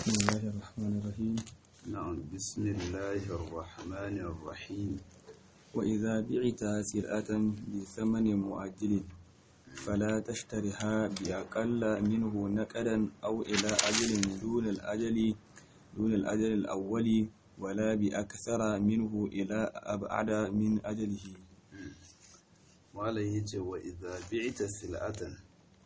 بسم الله الرحمن الرحيم. نعم بسم الله الرحمن الرحيم. وإذا بعت سلعة بثمن مؤجل فلا تشترها بأقل منه نقدا أو إلى أجل دون الأجل الأول ولا بأكثر منه إلى أبعد من أجله. malam yace wa idza bi'ta sil'atan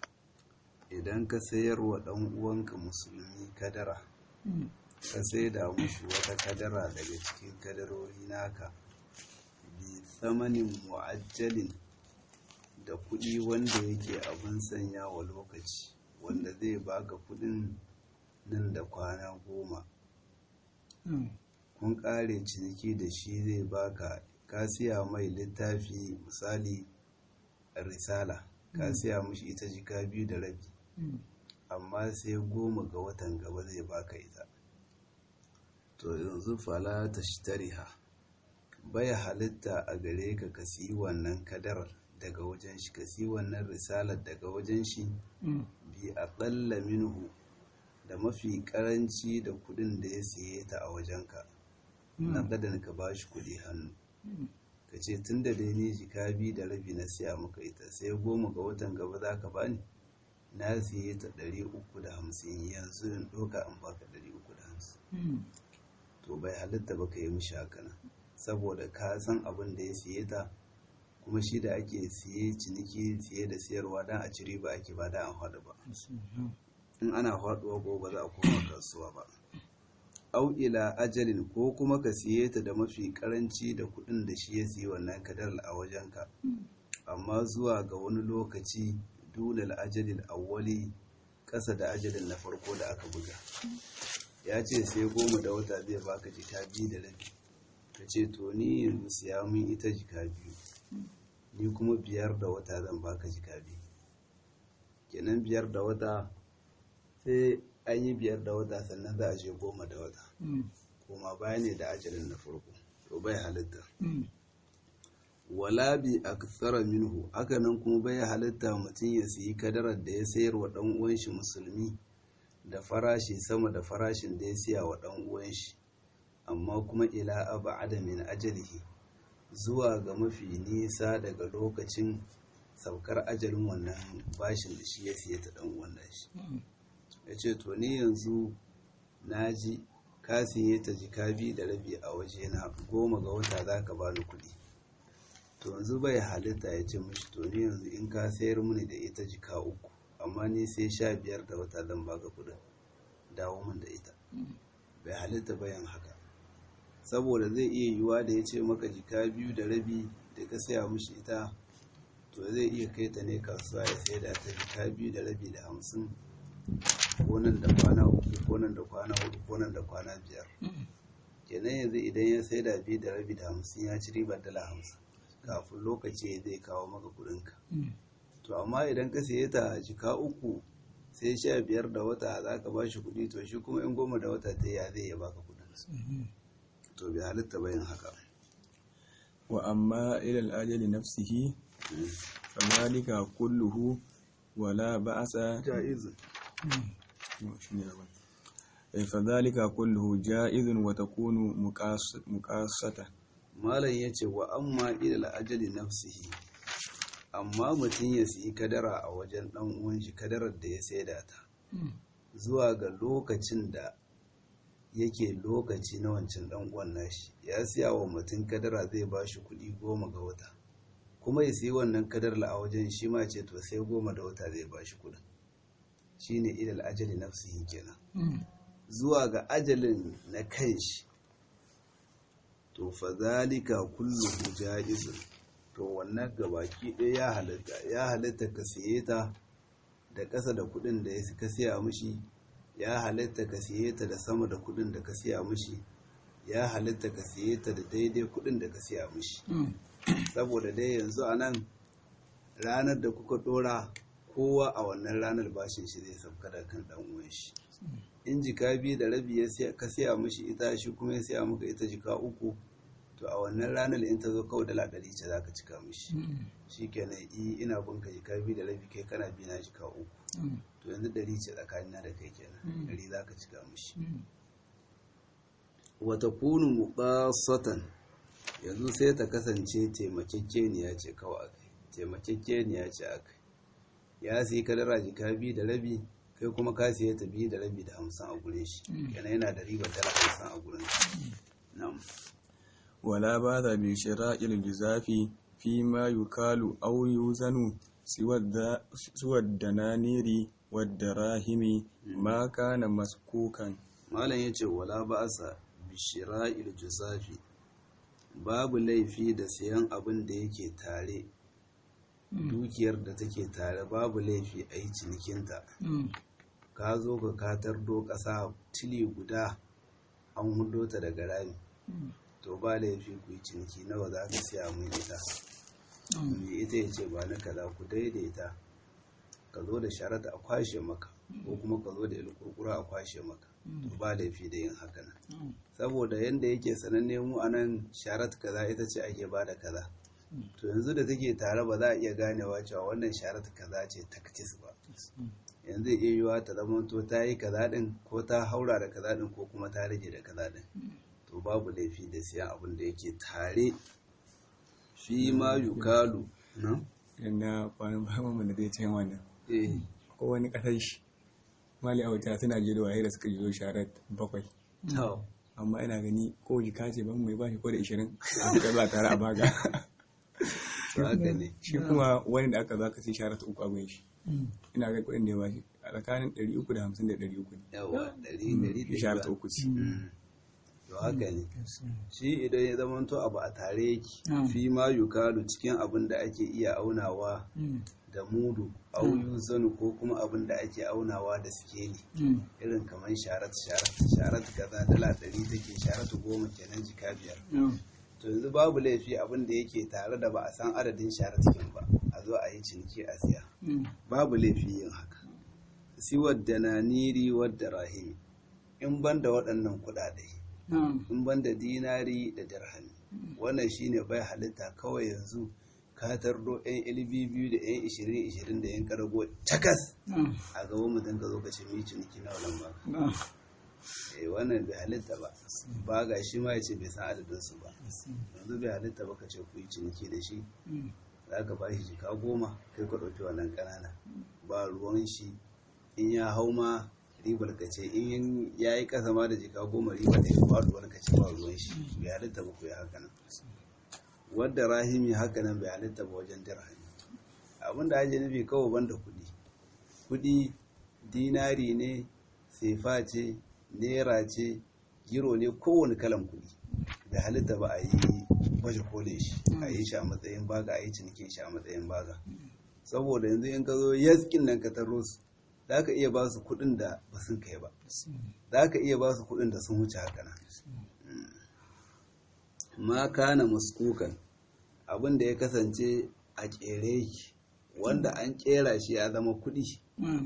idan ka sayar wa dan uwanka musulmi kadara ka saida mushi wata kadara daga cikin kadarori naka bi thamanin mu'ajjalin da kudi wanda yake abin sanya wa lokaci wanda zai baka kudin nan da kwana 10 kun kare ciniki da shi zai baka ka siya mai littafi misali risala ka siya mushi ita jika 2.5 amma sai 10 ga watan gaba zai baka ita to yanzu fala tashtariha bai halitta a gare ka ka siyi wannan kadarar daga wajen shi ka siyi wannan risalar daga wajen shi bi aqalla minhu da mafi karanci da kudin da ya siye ta a wajenka na gadan ka bashi kudi hannu ka ce tun da dai ni jika 2.5 na siya maka ita sai 10 ga watan gaba za ka bani na siye ta 350 yanzu in ɗoka in baka 350 to bai halitta ba ka yi mishi haka nan saboda ka san abin da ya siye ta kuma shi da ake siye ciniki siye da siyarwa dan a ci riba ake ba da an haɗu ba in ana faɗuwa ko ba za a koma kasuwa ba au ila ajalin ko kuma ka siye ta da mafi karanci da kudin da shi ya siye wannan kadar a wajenka amma zuwa ga wani lokaci dunal ajalin awwali kasa da ajalin na farko da aka buga ya ce sai 10 da wata zai baka jika 2.5 ka ce to ni yanzu siya min ita jika 2 ni kuma 5 da wata zan baka jika 2 kenan 5 da wata sai an yi 5 da wata sannan za a je 10 da wata kuma baya ne da ajalin na farko to bai halitta wala bi akthara minhu hakanan kuma bai halitta mutum ya siyi kadarar da ya sayar wa dan uwan shi musulmi da farashi sama da farashin da ya siya wa dan uwan shi amma kuma ila ab'ada min ajalihi zuwa ga mafi nisa daga lokacin saukar ajalin wannan bashin da shi ya siya ta dan uwan shi ya ce to ni yanzu na ji ka siye ta jika 2.5 a waje na 10 ga wata za ka bani kuɗi to yanzu bai halitta ya ce mishi to ni yanzu in ka sayar mini da ita jika 3 amma ni sai 15 da wata zan baka kuɗin dawo min da ita bai halitta bayan haka saboda zai iya yiwuwa da ya ce maka jika 2.5 da ka saya mishi ita to zai iya kai ta ne kasuwa ya sayar da ta jika 2.5 da 50 ko nan da kwana 3 ko nan da kwana 4 ko nan da kwana 5 kenan yanzu idan ya sai da 2.5 da 50 ya ci ribar dala 50 kafin lokaci zai kawo maka kudinka to amma idan ka siye ta jika 3 sai 15 da wata za ka ba shi kudi to shi kuma in 10 da wata ta ya zai ya baka kudin to bai halitta bayan haka wa amma ila al-ajali nafsihi fadhalika kulluhu wala ba'sa jaiz فذلك كله جائز وتكون مقاصة malam yace wa amma ila ajali nafsihi amma mutum ya siyi kadara a wajen dan uwan shi kadarar da ya saida ta zuwa ga lokacin da yake lokaci na wancan dan uwan nashi ya siya wa mutum kadara zai bashi kuɗi 10 ga wata kuma ya siyi wannan kadarar a wajen shi ma ce to sai 10 da wata zai bashi kuɗin shine ilal ajali nafsihi kenan zuwa ga ajalin na kanshi to fa zalika kulluhu jaizun to wannan gabaki ɗaya ya halitta ka siye ta da ƙasa da kuɗin da ka siya mishi ya halitta ka siye ta da sama da kuɗin da ka siya mishi ya halitta ka siye ta da daidai kuɗin da ka siya mishi saboda dai yanzu anan ranar da kuka ɗora kowa a wannan ranar bashin shi zai sauka da kan dan uwan shi in jika 2.5 ka siya mishi ita shi kuma ya siya maka ita jika 3 to a wannan ranar in ta zo kawai dala 100 ce zaka cika mishi shikenan ina bin ka jika 2.5 kai kana bi na jika 3 to yanzu 100 ce tsakanina da kai kenan 100 za ka cika mishi wata kunu muqasatan yanzu sai ta kasance taimakekeniya ce kawai akai taimakekeniya ce akai ya sai kadara jika 2.5 kai kuma ka siya ta 2.5 da 50 a gurin shi yana yana da riba dala 50 a gurin shi na'am wala ba da bi shira'il gizafi fi ma yukalu aw yuzanu siwa dananiri wadda rahimi ma kana maskukan. malam yace wala ba'asa bi shira'il gizafi babu laifi da siyan abin da yake tare dukiyar da take tare babu laifi a yi cinikinta ka zo ka katar do ƙasa tili guda an hudo ta daga rami to ba laifi ku yi ciniki nawa za ka siya mun ita mai ita ya ce ba na kaza ku daidaita ka zo da sharata a kwashe maka ko kuma ka zo da ilkurkura a kwashe maka to ba laifi da yin haka nan saboda yanda yake sananne mu a nan sharat kaza ita ce ake ba da kaza to yanzu da take tare ba za a iya ganewa cewa wannan sharat kaza ce taktis ba yanzu iya yiwa ta zamanto ta yi kaza din ko ta haura da kaza din ko kuma ta rage da kaza din to babu laifi da siyan abin da yake tare shi ma yukalu na yana kwanan bayan mu da zai ce wannan ko wani kasar shi mali a wata suna je da waye da suka zo sharat 7 amma ina gani ko jika ce ban mai bashi ko da 20 aka za tare a baga haka ne shi kuma wani da aka za ka sai sharat 3 a gun shi ina ga kudin da ya bashi a tsakanin 350 da 300 yawa 100 sharat 3 ce to haka ne shi idan ya zamanto abu a tare yake fi ma yukalu cikin abin da ake iya aunawa da mudu auyu zanu ko kuma abin da ake aunawa da sikeli irin kamar sharat kaza dala 100 take sharat 10 kenan jika 5 to yanzu babu laifi abin da yake tare da ba a san adadin sharat kin ba a zo a yi ciniki a siya babu laifi yin haka siwar dananiri wadda rahimi in banda waɗannan kuɗaɗe in banda dinari da dirhami wannan shine bai halitta kawai yanzu ka tardo yan LB2 da yan 20 da yan karago takas a gaban mutum ka zo ka ce mi ciniki na wannan ba wannan bai halitta ba ga shi ma ya ce bai san adadin su ba yanzu bai halitta ba ka ce ku yi ciniki da shi za ka ba shi jika 10 kai ka ɗauki wannan ƙanana ba ruwan shi in ya hau ma ribar ka ce in ya yi kasa ma da jika 10 ribar da ya faɗuwar ka ce ba ruwan shi bai halitta ba ku yi haka nan wadda rahimi haka nan bai halitta ba wajen dirhami abinda ake nufi kawai banda kuɗi dinari ne sefa ce naira ce giro ne kowane kalan kuɗi bai halitta ba a yi baje kolin shi a yi shi a matsayin baga a yi cinikin shi a matsayin baga saboda yanzu in ka zo yaskin nan ka taro su za ka iya ba su kuɗin da ba sun kai ba za ka iya ba su kuɗin da sun wuce haka nan ma kana maskukan abin da ya kasance a ƙere shi wanda an ƙera shi ya zama kuɗi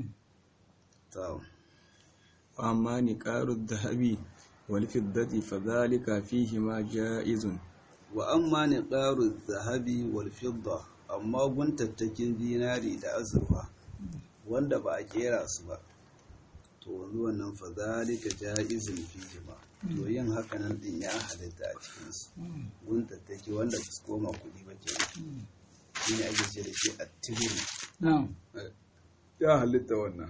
amma ni ƙaru dhahabi wal fiddati fadhalika fihi ma jaizun wa amma ni ƙaru dhahabi wal fidda amma guntattakin dinari da azurfa wanda ba a kera su ba to wanzu wannan fadhalika jaizun fihi ma to yin haka nan din ya halitta a cikin su guntattaki wanda su koma kuɗi ba ke shine ake ce da shi at-tibri ya halitta wannan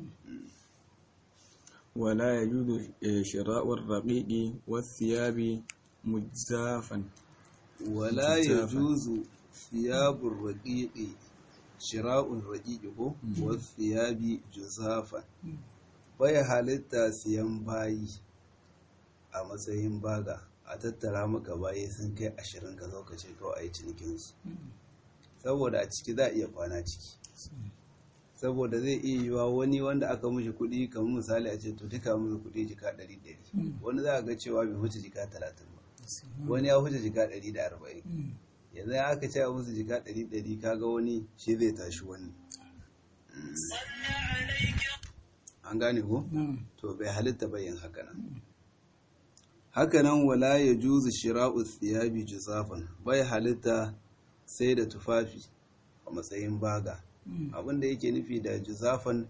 wala yajuzu shira'u ar-raqiqi wath-thiyabi mujzafan wala yajuzu thiyabu ar-raqiqi shira'u ar-raqiqi ko wath-thiyabi juzafan bai halitta siyan bayi a matsayin baga a tattara maka bayi sun kai 20 ka zo ka ce kawai a yi cinikinsu saboda a ciki za a iya kwana ciki saboda zai iya yiwa wani wanda aka mishi kuɗi kamar misali a ce to duka mishi kuɗi jika 100 wani za a ga cewa bai huce jika 30 ba wani ya huce jika 140 yanzu ya aka ce a musu jika 100 kaga wani shi zai tashi wani an gane ko to bai halitta bayin haka nan hakanan wala ya juzu shira'u thiyabi juzafan bai halitta sai da tufafi a matsayin baga abinda yake nufi da juzafan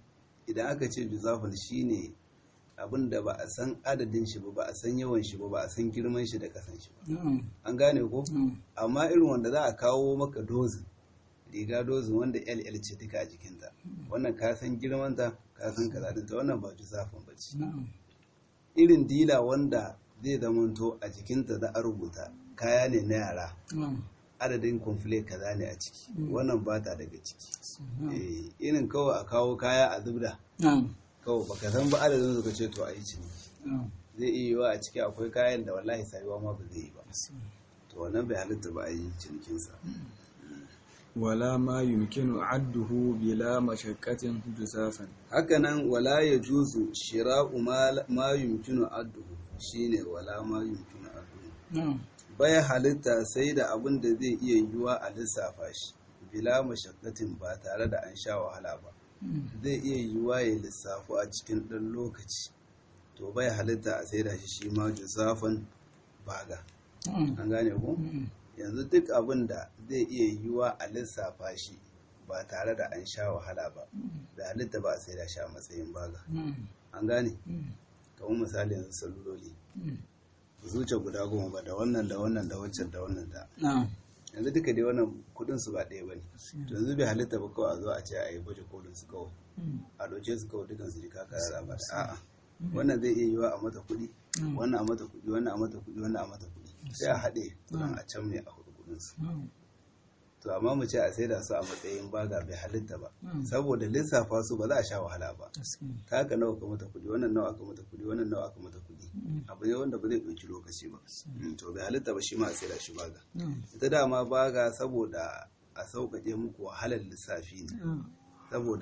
idan aka ce juzafan shine abin da ba a san adadin shi ba a san yawan shi ba a san girman shi da kasan shi ba an gane ko amma irin wanda za a kawo maka dozin riga dozin wanda LL ce duka a jikinta wannan ka san girmanta ka san kazadinta wannan ba juzafan ba ce irin dila wanda zai zamanto a jikinta za a rubuta kaya ne na yara adadin conflict kaza ne a ciki wannan ba ta daga ciki irin kawai a kawo kaya a zubda kawai baka san ba adadin suka ce to a yi ciniki zai iya yiwa a ciki akwai kayan da wallahi sayuwa ma ba zai yi ba to wannan bai halitta ba a yi cinikinsa wala ma yumkinu adduhu bila mashaqqatin juzafan hakanan wala yajuzu shira'u ma yumkinu adduhu shine wala ma yumkinu adduhu bai halitta sai da abin da zai iya yiwuwa a lissafa shi bila mashaqqatin ba tare da an sha wahala ba zai iya yiwuwa ya lissafu a cikin ɗan lokaci to bai halitta a sai da shi ma juzafan baga an gane ku yanzu duk abin da zai iya yiwuwa a lissafa shi ba tare da an sha wahala ba da halitta ba a sai da shi a matsayin baga an gane kamar misali yanzu saluloli zuce guda 10 ba da wannan da wannan da waccan da wannan da yanzu duka dai wannan kudin su ba ɗaya bane to yanzu bai halitta ba kawai a zo a ce a yi baje kolin su kawai a ɗauke su kawai dukan su jika kara ba a'a wannan zai iya yiwa a mata kuɗi wannan a mata kuɗi wannan a mata kuɗi wannan a mata kuɗi sai a haɗe kudin a can ne a hudu kudin su to amma mu ce a saida su a matsayin baga bai halitta ba saboda lissafa su ba za a sha wahala ba ta haka nawa ka mata kuɗi wannan nawa aka mata kuɗi wannan nawa aka mata kuɗi abu ne wanda ba zai ɗauki lokaci ba to bai halitta ba shi ma a saida shi baga ita dama baga saboda a sauƙaƙe muku wahalar lissafi ne saboda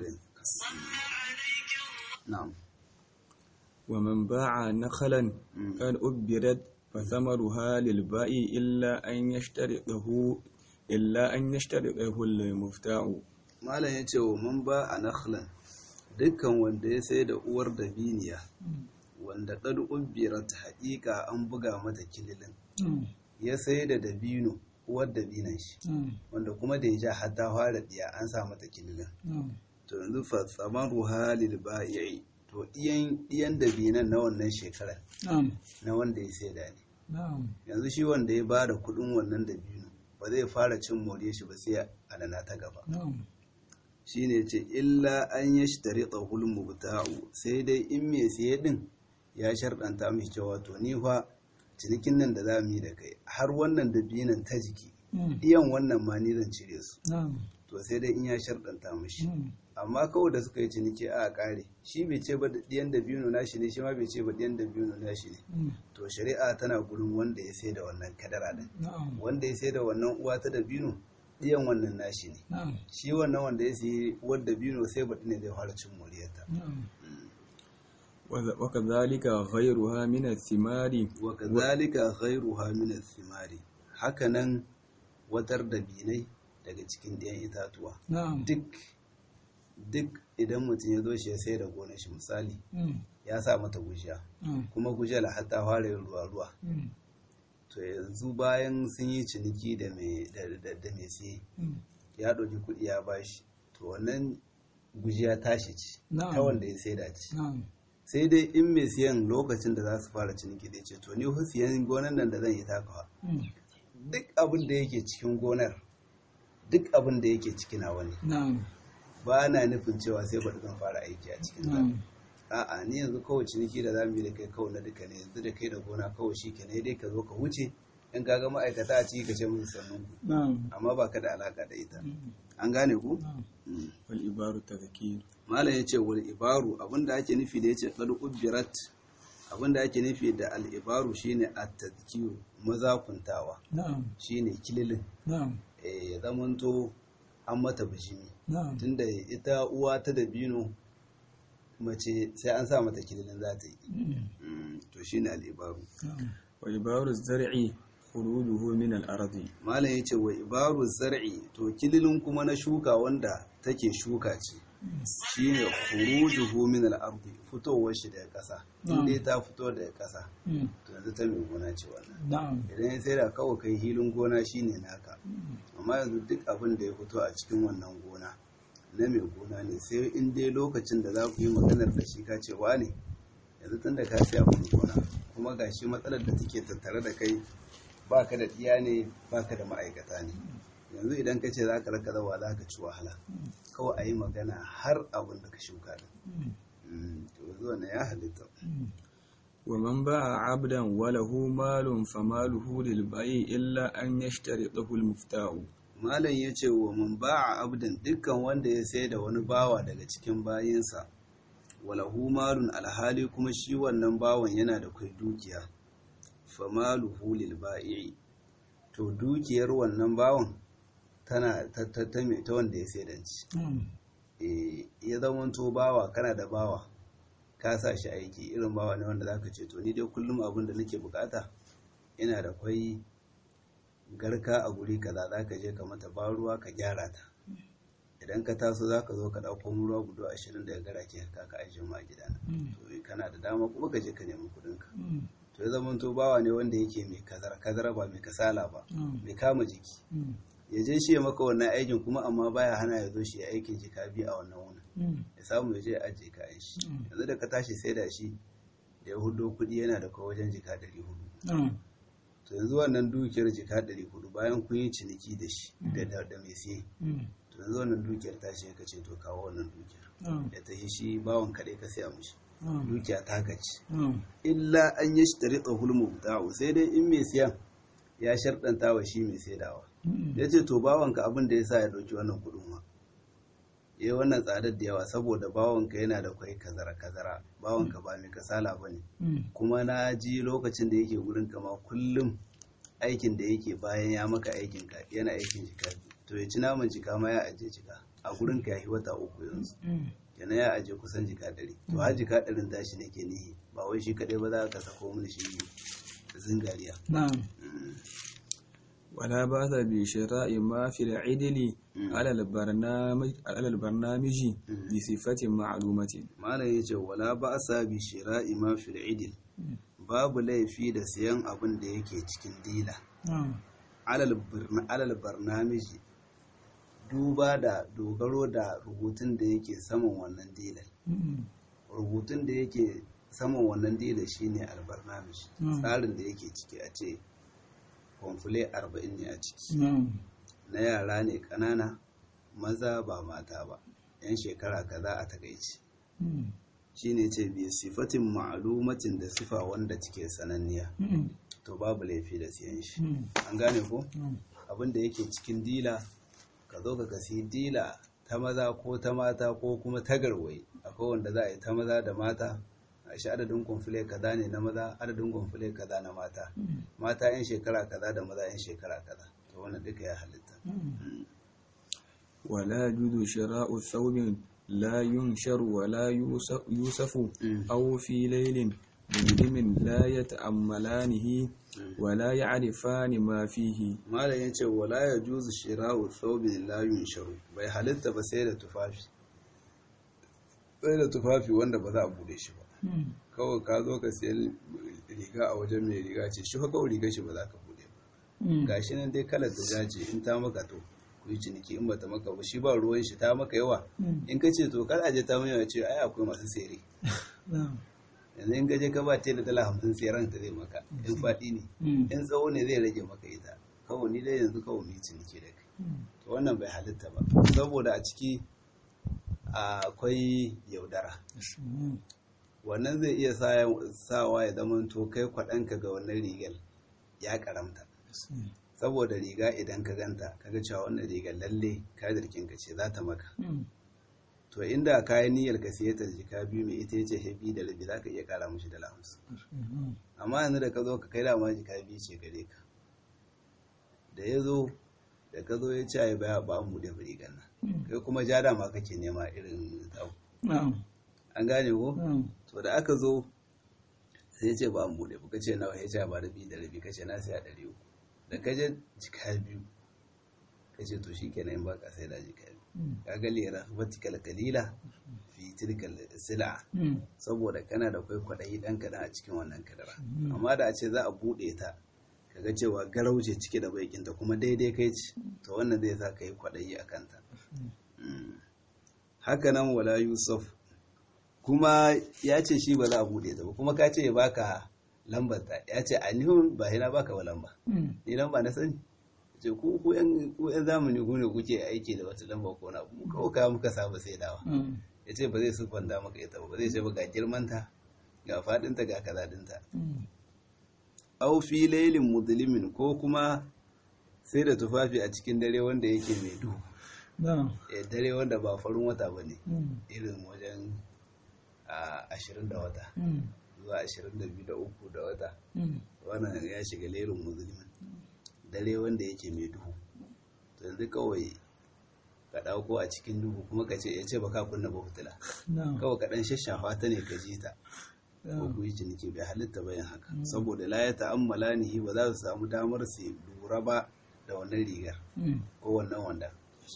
na'am wa man ba'a nakhalan kan ubirat fa thamaruha lil ba'i illa an yashtaridahu al-mufta'u malam yace wa man ba'a nakhlan dukkan wanda ya sai da uwar dabiniya wanda qad ubirat haqiqa an buga mata kililin ya sai da dabino uwar dabinan shi wanda kuma da ya ja har ta fara diya an sa mata kililin to yanzu fa thamaruha lil ba'i to iyan dabinan na wannan shekarar na wanda ya sai da ne yanzu shi wanda ya bada kudin wannan dabino ba zai fara cin more shi ba sai a rana ta gaba shi ne ce illa an yi shi tare tsahul mubta'u sai dai in mai siye din ya sharɗanta mishi cewa to ni fa cinikin nan da za mu yi da kai har wannan dabinan ta jiki iyan wannan ma ni zan cire su to sai dai in ya sharɗanta mishi amma kawai da suka yi ciniki a ƙare shi bai ce ba ɗiyan dabino nashi ne shi ma bai ce ba ɗiyan dabino nashi ne to shari'a tana gurin wanda ya sai da wannan kadara din wanda ya sai da wannan uwa ta dabino ɗiyan wannan nashi ne shi wannan wanda ya sai uwar dabino sai baɗi ne zai fara cin moriyarta wakazalika ghayruha min ath-thimari wakazalika ghayruha min ath-thimari hakanan watar dabinai daga cikin ɗiyan itatuwa duk idan mutum ya zo shi ya sai da gonar shi misali ya sa mata gujiya kuma gujiyar har ta fara yin ruwa to yanzu bayan sun yi ciniki da mai siye ya ɗauki kuɗi ya bashi to wannan gujiya tashi ce ta wanda ya sai da ci sai dai in mai siyan lokacin da za su fara ciniki da ce to ni siyan gonar nan da zan yi takawa duk abin da yake cikin gonar duk abin da yake ciki na wani ba na nufin cewa sai ba zan fara aiki a cikin ta a'a ni yanzu kawai ciniki da zamu yi da kai kawai na duka ne yanzu da kai da gona kawai shi ke ne dai ka zo ka wuce in ka ga ma'aikata a ciki ka ce musu sannan ku amma ba ka da alaka da ita an gane ku wal ibaru tadhkir malam yace wal ibaru abinda ake nufi da yace qad ubirat abinda ake nufi da al ibaru shine at-tadhkir mazakuntawa shine kililin ya zamanto an mata bijimi tunda ita uwa ta dabino mace sai an sa mata kililin za ta yi to shine al-ibaru wa ibaru zar'i khurujuhu min al-ardi malam yace wa ibaru zar'i to kililin kuma na shuka wanda take shuka ce shine khurujuhu min al-ardi fitowar shi daga ƙasa inda ta fito daga ƙasa to yanzu ta mai gona ce wannan idan sai da kawai kai hilin gona shine naka amma yanzu duk abin da ya fito a cikin wannan gona na mai gona ne, sai in dai lokacin da za ku yi maganar da shi ka ce ne yanzu tun da ka sai abin gona kuma ga shi matsalar da take tattare da kai ba ka da ɗiya ne ba ka da ma'aikata ne, yanzu idan ka ce za ka raka zawa za ka ci wahala, kawai a yi magana har abin da ka shuka da to zuwa na ya halitta. ومن باع عبدا وله مال فماله للبيع إلا أن يشترطه المفتاء. malam ya ce wa man ba'a abdan, dukkan wanda ya sai da wani bawa daga cikin bayinsa, walahu malun alhali kuma shi wannan bawan yana da kai dukiya, famaluhu lil ba'i, to dukiyar wannan bawan tana ta wanda ya sai danci. Ya zamanto bawa, kana da bawa ka sa shi aiki, irin bawa ne wanda zaka ce to ni dai kullum abin da nake bukata ina da kwai garka a guri kaza, zaka je ka mata ba ruwa ka gyara ta, idan ka taso zaka zo ka dauko ruwa gudu 20 daga garake ka ajiye ma gidana, to kana da dama kuma ka je ka nemi kudin ka. To ya zama to bawa ne wanda yake mai kazara ba mai kasala ba, mai kama jiki, ya je shi ya maka wannan aikin kuma amma baya hana ya zo shi ya aikin jika biyu a wannan wuni, ya samu ya je ya ajiye ka aishi. Yanzu da ka tashi sai da shi da ya hudo kuɗi yana da kawai wajen jika 400, to yanzu wannan dukiyar jika 400 bayan kun yi ciniki da shi da mai siye, to yanzu wannan dukiyar tashi ya kace to kawo wannan dukiyar ya tashi shi bawan kaɗai ka siya mishi, dukiya ta kaci. Illa an yi shi tare tsohul mubta'u, sai dai in mai siyan ya sharɗanta wa shi mai saidawa, ya ce to bawanka abin da ya sa ya ɗauki wannan kuɗin ma ya wannan tsadar da yawa saboda bawanka yana da kwai kazara, bawanka ba mai kasala ba ne, kuma na ji lokacin da yake gurin kama kullum aikin da yake bayan ya maka aikin ka yana aikin jika, to ya ci naman jika ma ya ajiye jika a gurin ka ya yi wata 3 yanzu, yana ya ajiye kusan jika 100, to har jika 100 tashi nake nihi, ba wai shi kaɗai ba za ka sako mini shi zingariya. ولا بأس بشراء ما في العدل على البرنامج بصفة معلومة. ما لا يجي ولا بأس بشراء ما في العدل، babu laifi da siyan abin da yake cikin dila alal barnamiji, duba da dogaro da rubutun da yake saman wannan dilar. Rubutun da yake saman wannan dilar shine albarnamiji, tsarin da yake ciki a ce kwamfule 40 ne a ciki, na yara ne ƙanana, maza ba mata ba, 'yan shekara kaza a takaici, shi ne ce bi sifatin ma'alumatin da sifa wanda take sananniya, to babu laifi da siyan shi. An gane ko abin da yake cikin dila, ka zo ka kasi dila ta maza ko ta mata ko kuma ta garwaye, akwai wanda za a yi ta maza da mata, a shi adadin kwamfule kaza ne na maza, adadin kwamfule kaza na mata, mata 'yan shekara kaza da maza 'yan shekara kaza, to wannan duka ya halitta. ولا يجوز شراء ثوب لا ينشر ولا يوسف أو في ليل بمدم لا يتأملانه ولا يعرفان ما فيه. ما لا ينشر ولا يجوز شراء ثوب لا ينشر، bai halitta ba sai da tufafi wanda ba za a bude shi ba. Kawai ka zo ka siyan riga a wajen mai riga ce shi kawai riga shi ba za ka bude ba, gashi nan dai kalar da jaje, in ta maka to ku yi ciniki, in bata maka ba shi ba ruwan shi, ta maka yawa in ka ce to kar aje ta mai yawa, ce ai akwai masu sere, yanzu in gaje ka ba tela $50 tseren ta zai maka, in faɗi ne in tsawo ne zai rage maka ita, kawai ni dai yanzu kawai mu yi ciniki da kai. To wannan bai halitta ba, saboda a ciki akwai yaudara, wannan zai iya sawa ya zama to kai kwaɗanka ga wannan rigar ya karamta, saboda riga idan ka ganta kaga cewa wannan rigar lalle kadirkin ka ce za ta maka, to inda kayan niyyar ka siye ta jika 2 mai ita yace hebi da rabi zaka iya kara mishi $50, amma yanzu da ka zo ka kai da ma jika 2 ce gare ka, da ka zo ya ce ai baya ba mu da rigar nan, kai kuma ja dama kake nema irin tau, an gane ko to da aka zo sai ya ce ba mu da ka ce nawa, ya ce ba rabi da rabi, kace na sai a 300, da ka je jika 2 kace to shikenan in baka sai da jika 2, kaga lera vertical kalila fi tilkal sila, saboda kana da kai kwadayi dan kana a cikin wannan kadara. Amma da a ce za a bude ta kaga cewa garauje cike da baikinta kuma daidai kai ce, to wannan zai sa ka yi kwadayi a kanta. hakanan wala yusuf kuma ya ce shi ba za a bude ta ba kuma ka ce ya baka lambar ta ya ce a nihun ba hina baka ba lamba ni lamba na sani ce ku yan zamani ku ne kuke aiki da wata lamba ko na mu kawai muka saba sai dawa ya ce ba zai sufanta maka ita ba zai ce ba ga girmanta ga fadinta ga kazadinta au fi lailin mudlimin ko kuma sai da tufafi a cikin dare wanda yake mai duhu dare wanda ba farin wata ba ne irin wajen 20 da wata zuwa 22 da 3 da wata wannan ya shiga lailin mudlimin dare wanda yake mai duhu to yanzu kawai ka dauko a cikin duhu kuma ka ce ya ce baka kunna ba fitila kawai ka dan shashafa ta ne ka ji ta ko ku yi ciniki bai halitta bayan haka saboda la ya ta'ammala nihi ba za su samu damar su lura ba da wannan rigar ko wannan wanda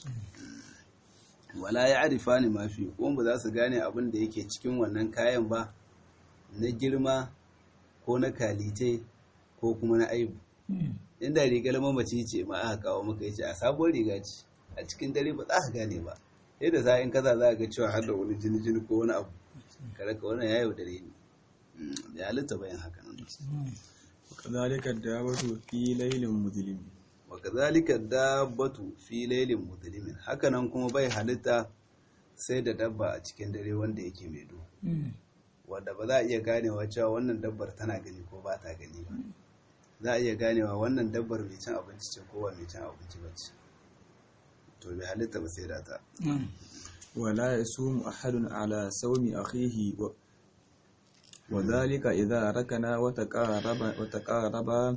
wala ya arifa ni mafi ko ba za su gane abin da yake cikin wannan kayan ba na girma ko na kalite ko kuma na aibu inda rigar mamaci ce ma aka kawo maka yace a sabon riga ce a cikin dare ba za ka gane ba sai da sa'in kaza za ga cewa har da wani jini ko wani abu kada ka wannan yayi dare ne da halitta bayan haka nan wakazalika dabbatu fi lailin mudlim wakazalika dabbatu fi lailin mudlim haka nan kuma bai halitta sai da dabba a cikin dare wanda yake mai duhu wanda ba za a iya ganewa cewa wannan dabbar tana gani ko ba ta gani ba za a iya ganewa wannan dabbar mai cin abinci ce ko ba mai cin abinci ba ce to bai halitta ba sai da ta wala yasumu ahadun ala sawmi akhihi وذلك إذا ركنا وتقاربا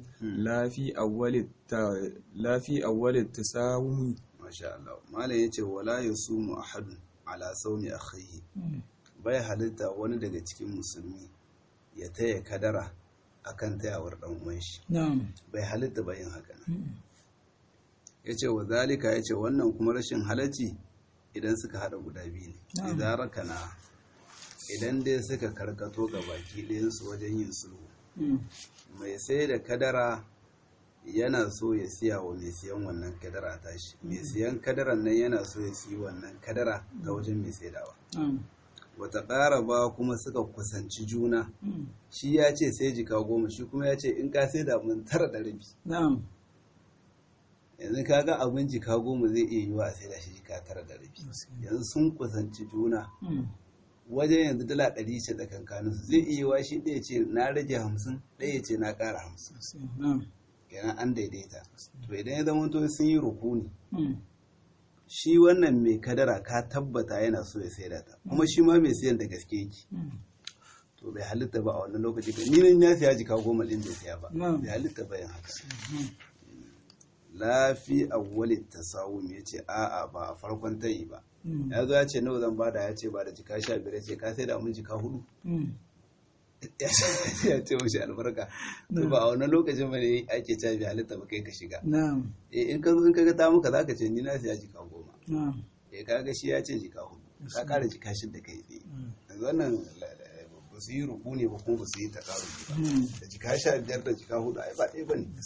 لا في أول التساوم ما شاء الله ما لا yace wala yasumu ahadun ala sawmi akhihi bai halitta wani daga cikin musulmi ya taya kadara akan tayawar dan uwan shi bai halitta bayin haka yace wa zalika yace wannan kuma rashin halacci idan suka hada guda biyu ne idan rakana idan dai suka karkato ga baki ɗayansu wajen yin sulhu mai sai da kadara yana so ya siya wa mai siyan wannan kadara tashi mai siyan kadaran nan yana so ya siyi wannan kadara ta wajen mai saidawa wata ƙara ba kuma suka kusanci juna shi ya ce sai jika 10 shi kuma ya ce in ka sai da mun 9.5 yanzu kaga abin jika 10 zai iya yi wa sai da shi jika 9.5 yanzu sun kusanci juna wajen yanzu dala 100 ce tsakankaninsu zai iya wa shi ɗaya ce na rage 50 ɗaya ce na ƙara 50 kenan an daidaita to idan ya zama to sun yi rukuni shi wannan mai kadara ka tabbata yana so ya sayar ta kuma shi ma mai siyan da gaske yake to bai halitta ba a wannan lokaci ba ni nan ya siya jika 10 din bai siya ba bai halitta ba yin haka lafi awwali tasawum yace a'a ba a farkon tayi ba ya zo ya ce nawa zan bada ya ce ba da jika 15 ya ce ka sai da mun jika 4 ya ce mashi albarka to ba a wannan lokacin ba ne ake cewa bai halitta ba kai ka shiga in ka zo in ka ga ta muka zaka ce ni na siya jika 10 kaga shi ya ce jika 4 ka kara jika 6 da kai tsaye yanzu wannan ba su yi rukuni ba kuma ba su yi takaru ba da jika 15 da jika 4 ai ba ɗaya ba ne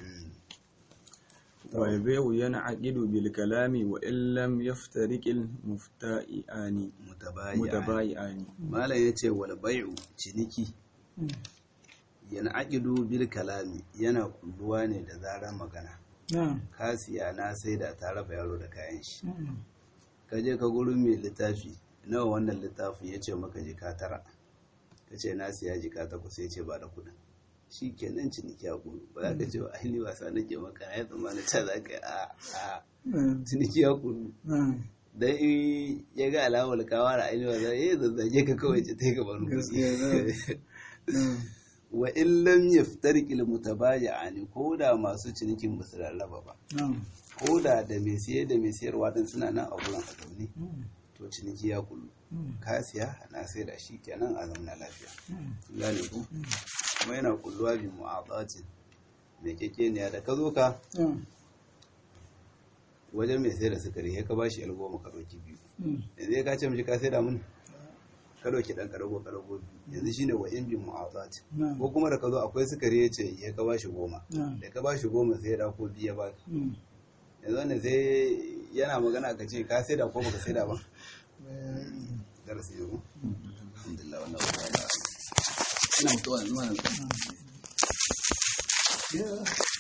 والبيع ينعقد بالكلام وإن لم يفترق المفتائان متبايعان ما لا يتي والبيع ciniki yan'aqidu bil kalami yana kulluwa ne da zarar magana kasiya na sai da ta raba yaro da kayan shi kaje ka gurin mai littafi nawa wannan littafin yace maka jika 9 kace na siya jika 8 sai yace ba da kudin shi kenan ciniki ya kulu ba za ka ce wa ahli wasa nake maka ya tsammani ta za ka ciniki ya kulu dan ya ga alawar kawa da ahli wasa ya zazzage ka kawai ce ta yi gaban kusi wa illam yaftariq al mutabayi'ani ko da masu cinikin ba su rarraba ba ko da mai siye da mai siyarwa din suna nan a gurin a zaune to ciniki ya kulu kasiya na sai da shi kenan a zauna lafiya gane ku kuma yana kulluwa bi mu'aqatin mai kekeniya da ka zo ka wajen mai sai da sukari ya ka bashi yalgo maka doki 2 yanzu ya kace mishi ka sai da mun ka doki dan karago 2 yanzu shine wa in bi mu'aqat ko kuma da ka zo akwai sukari ya ce ya ka bashi 10 da ka bashi 10 sai ya dauko 2 ya baka yanzu wannan sai yana magana ka ce ka sai da ko baka sai da ba darasi ne ko alhamdulillah wallahu ta'ala ina mutuwa yanzu ma